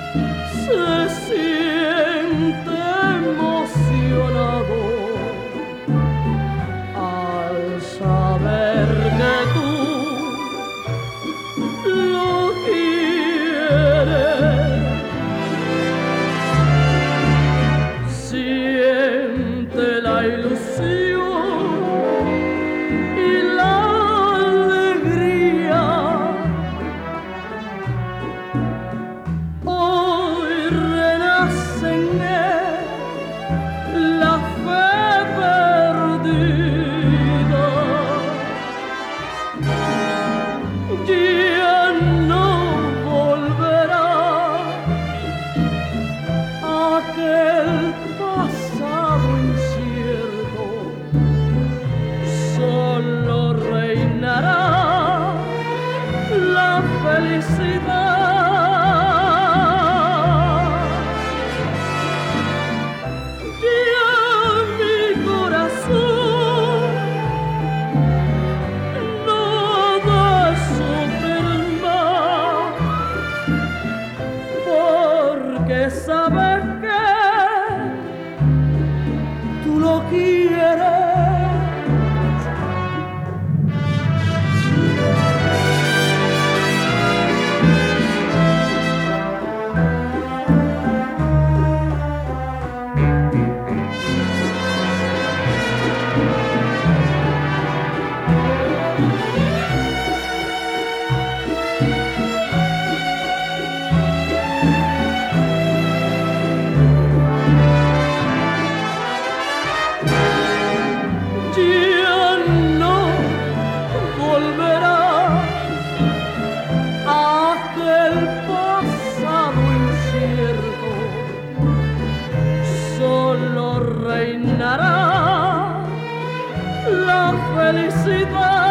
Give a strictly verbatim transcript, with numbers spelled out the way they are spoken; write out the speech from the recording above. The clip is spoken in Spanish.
se siente emocionado al saber que tú lo quieres. Siente la ilusión y la alegría. Hoy renace en él la fe perdida. Ya no volverá aquel pasado incierto, solo reinará la felicidad. Ya mi corazón no va a sufrir más, porque sabes que tú lo quieres. Ya no volverá aquel pasado incierto, solo reinará la felicidad.